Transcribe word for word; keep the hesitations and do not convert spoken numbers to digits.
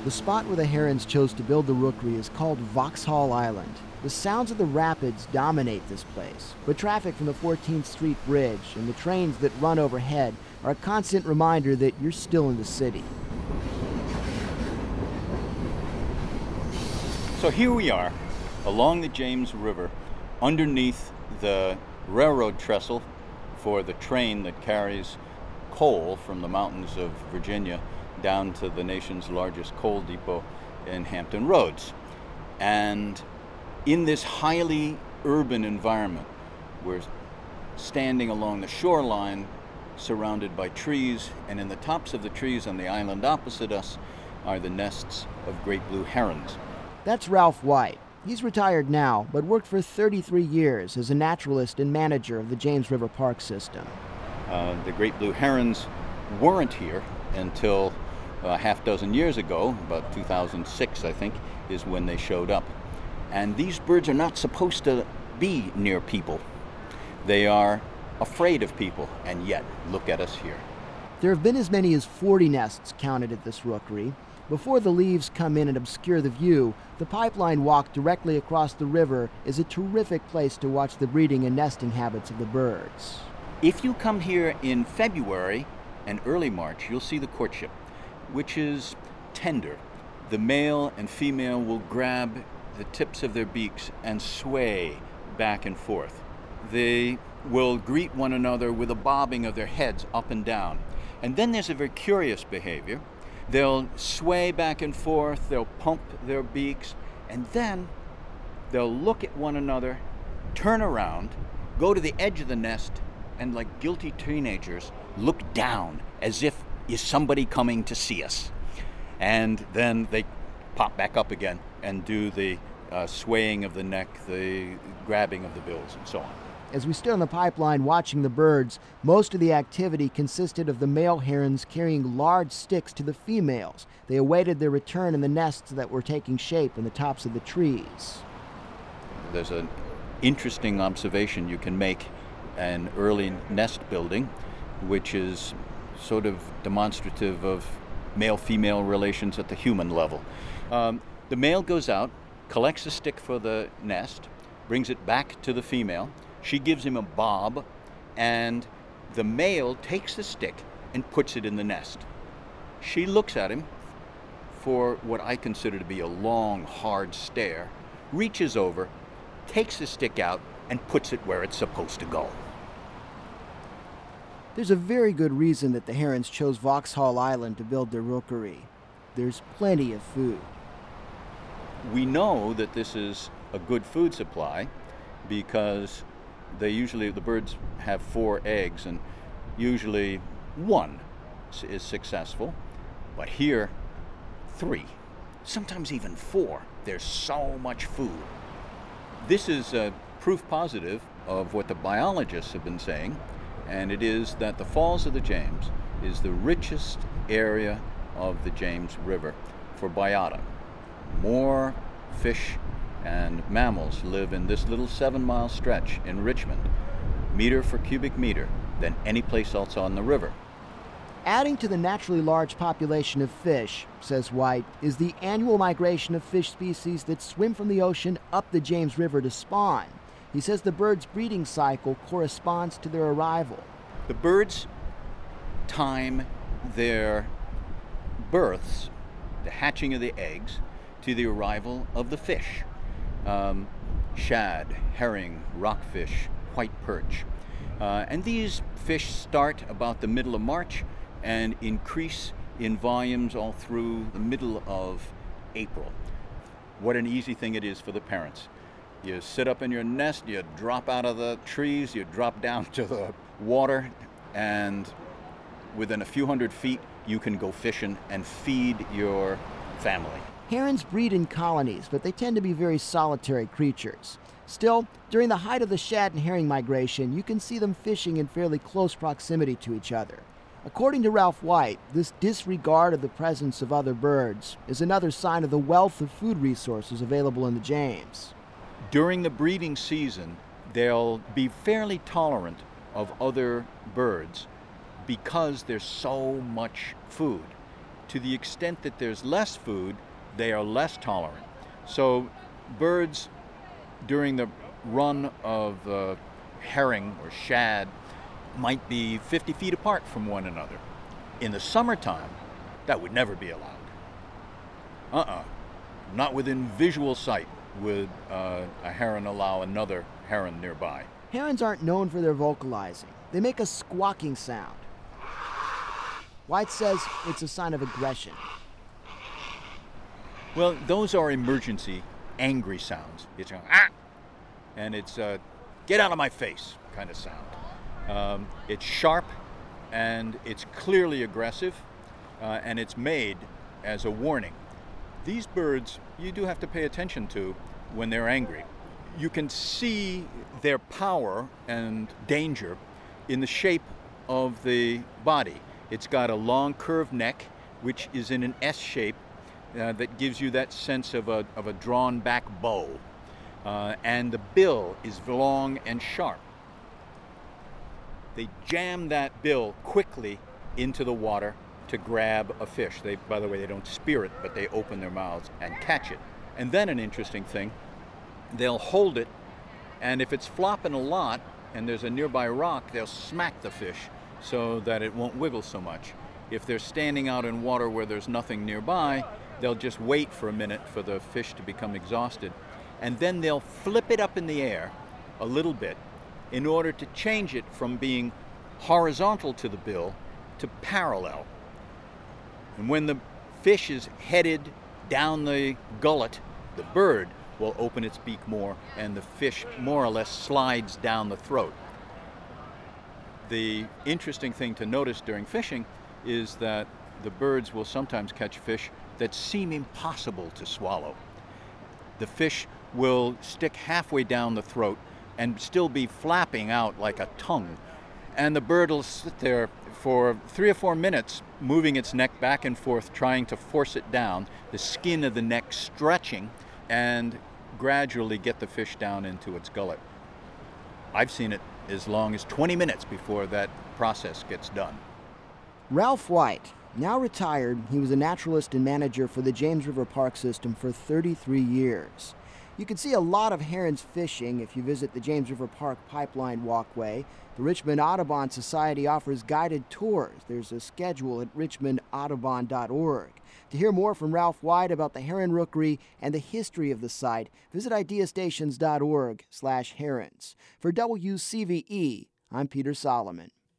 The spot where the herons chose to build the rookery is called Vauxhall Island. The sounds of the rapids dominate this place, but traffic from the fourteenth Street Bridge and the trains that run overhead are a constant reminder that you're still in the city. So here we are, along the James River, underneath the railroad trestle for the train that carries coal from the mountains of Virginia down to the nation's largest coal depot in Hampton Roads. And in this highly urban environment, we're standing along the shoreline surrounded by trees, and in the tops of the trees on the island opposite us are the nests of great blue herons. That's Ralph White. He's retired now, but worked for thirty-three years as a naturalist and manager of the James River Park system. Uh, the great blue herons weren't here until a half dozen years ago, about two thousand six, I think, is when they showed up. And these birds are not supposed to be near people. They are afraid of people, and yet, look at us here. There have been as many as forty nests counted at this rookery. Before the leaves come in and obscure the view, the pipeline walk directly across the river is a terrific place to watch the breeding and nesting habits of the birds. If you come here in February and early March, you'll see the courtship, which is tender. The male and female will grab the tips of their beaks and sway back and forth. They will greet one another with a bobbing of their heads up and down. And then there's a very curious behavior. They'll sway back and forth, they'll pump their beaks, and then they'll look at one another, turn around, go to the edge of the nest, and like guilty teenagers, look down as if, is somebody coming to see us? And then they pop back up again and do the uh, swaying of the neck, the grabbing of the bills, and so on. As we stood on the pipeline watching the birds, most of the activity consisted of the male herons carrying large sticks to the females. They awaited their return in the nests that were taking shape in the tops of the trees. There's an interesting observation you can make in early nest building, which is sort of demonstrative of male-female relations at the human level. Um, the male goes out, collects a stick for the nest, brings it back to the female. She gives him a bob, and the male takes the stick and puts it in the nest. She looks at him for what I consider to be a long, hard stare, reaches over, takes the stick out, and puts it where it's supposed to go. There's a very good reason that the herons chose Vauxhall Island to build their rookery. There's plenty of food. We know that this is a good food supply because they usually, the birds have four eggs, and usually one is successful, but here, three, sometimes even four. There's so much food. This is uh, proof positive of what the biologists have been saying, and it is that the Falls of the James is the richest area of the James River for biota. More fish and mammals live in this little seven-mile stretch in Richmond, meter for cubic meter, than any place else on the river. Adding to the naturally large population of fish, says White, is the annual migration of fish species that swim from the ocean up the James River to spawn. He says the birds' breeding cycle corresponds to their arrival. The birds time their births, the hatching of the eggs, to the arrival of the fish. Um, shad, herring, rockfish, white perch. Uh, and these fish start about the middle of March and increase in volumes all through the middle of April. What an easy thing it is for the parents. You sit up in your nest, you drop out of the trees, you drop down to the water, and within a few hundred feet, you can go fishing and feed your family. Herons breed in colonies, but they tend to be very solitary creatures. Still, during the height of the shad and herring migration, you can see them fishing in fairly close proximity to each other. According to Ralph White, this disregard of the presence of other birds is another sign of the wealth of food resources available in the James. During the breeding season, they'll be fairly tolerant of other birds because there's so much food. to the extent that there's less food, they are less tolerant. So birds, during the run of uh, herring or shad, might be fifty feet apart from one another. In the summertime, that would never be allowed. Uh-uh. Not within visual sight would uh, a heron allow another heron nearby. Herons aren't known for their vocalizing. They make a squawking sound. White says it's a sign of aggression. Well, those are emergency, angry sounds. It's a, ah, and it's a get out of my face kind of sound. Um, it's sharp, and it's clearly aggressive, uh, and it's made as a warning. These birds, you do have to pay attention to when they're angry. You can see their power and danger in the shape of the body. It's got a long curved neck, which is in an S shape uh, that gives you that sense of a, of a drawn back bow. Uh, and the bill is long and sharp. They jam that bill quickly into the water to grab a fish. They, by the way, they don't spear it, but they open their mouths and catch it. And then an interesting thing, they'll hold it, and if it's flopping a lot and there's a nearby rock, they'll smack the fish so that it won't wiggle so much. If they're standing out in water where there's nothing nearby, they'll just wait for a minute for the fish to become exhausted. And then they'll flip it up in the air a little bit in order to change it from being horizontal to the bill to parallel. And when the fish is headed down the gullet, the bird will open its beak more, and the fish more or less slides down the throat. The interesting thing to notice during fishing is that the birds will sometimes catch fish that seem impossible to swallow. The fish will stick halfway down the throat and still be flapping out like a tongue. And the bird will sit there for three or four minutes, moving its neck back and forth, trying to force it down, the skin of the neck stretching, and gradually get the fish down into its gullet. I've seen it as long as twenty minutes before that process gets done. Ralph White, now retired, he was a naturalist and manager for the James River Park System for thirty-three years. You can see a lot of herons fishing if you visit the James River Park Pipeline Walkway. The Richmond Audubon Society offers guided tours. There's a schedule at richmond audubon dot org. To hear more from Ralph White about the heron rookery and the history of the site, visit ideastations dot org slash herons. For W C V E, I'm Peter Solomon.